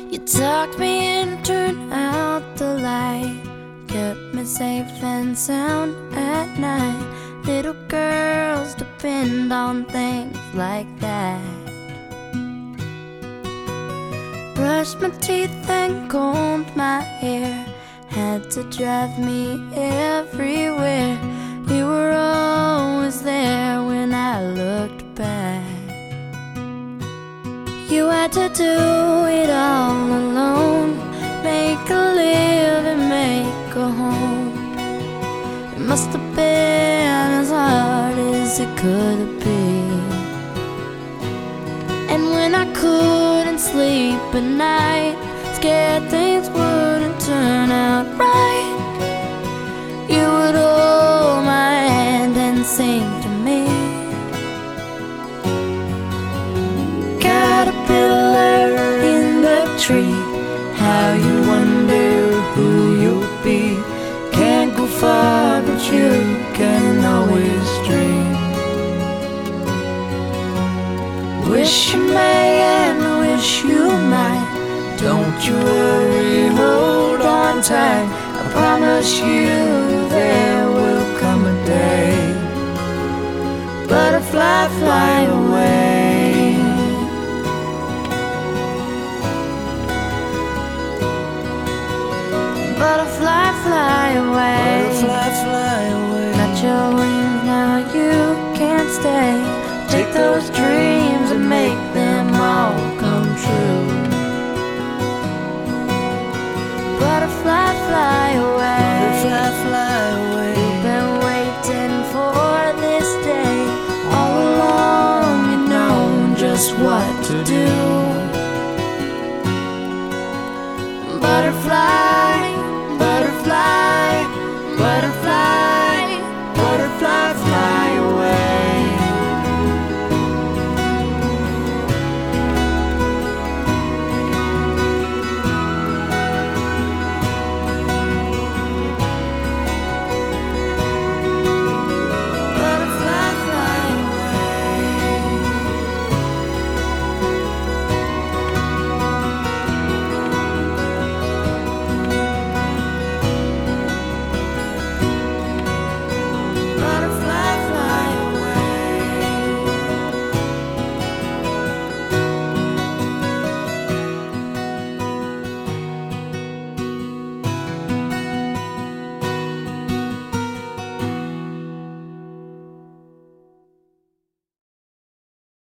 You tucked me in, turned out the light, kept me safe and sound at night. Little girls depend on things like that. Brushed my teeth and combed my hair, had to drive me everywhere. You were always there when I looked back. You had to do it all alone, make a living, make a home. It must have been as hard as it could be. And when I couldn't sleep at night, scared things wouldn't turn out right, you would hold my hand and sing to me. Caterpillar in the tree, how you wonder who you'll be. Can't go far, but you can always dream. Wish you may and wish you might. Don't you worry, hold on tight. I promise you there will come a day. Butterfly, fly away. Butterfly, fly away. Butterfly, fly away. Got your wings, now you can't stay. Take those dreams and make them all come true. Butterfly, fly away. Butterfly, fly away. Been waiting for this day all along, you know just what to do. Butterfly,